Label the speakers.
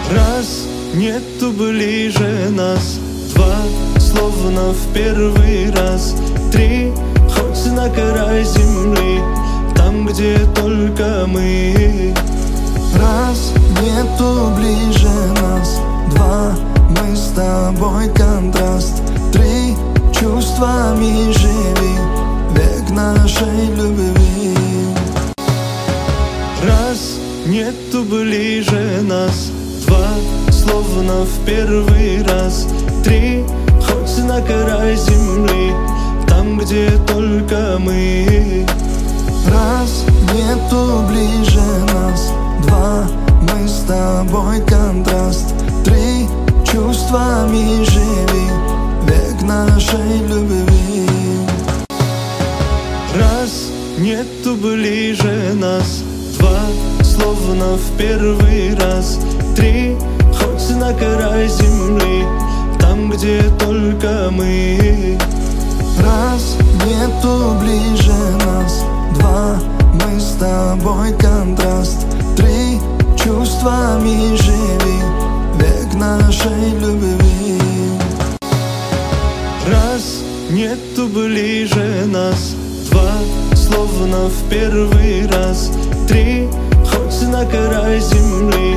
Speaker 1: Раз, нету ближе нас. Два, словно в первый раз. Три, хоть на край земли, там, где только мы.
Speaker 2: Раз, нету ближе нас. Два, мы с тобой контраст. Три, чувствами живи, век нашей любви.
Speaker 1: Раз, нету ближе нас. Два, словно в первый раз. Три, хоть на край земли, там, где только мы.
Speaker 2: Раз, нету ближе нас. Два, мы с тобой контраст. Три, чувствами живи, век нашей любви.
Speaker 1: Раз, нету ближе нас. Два, словно в первый раз. Три, хоть на край земли, там, где только мы.
Speaker 2: Раз, нету ближе нас. Два, мы с тобой контраст. Три, чувствами живи, век нашей любви.
Speaker 1: Раз, нету ближе нас. Два, словно в первый раз. Три, хоть на край земли,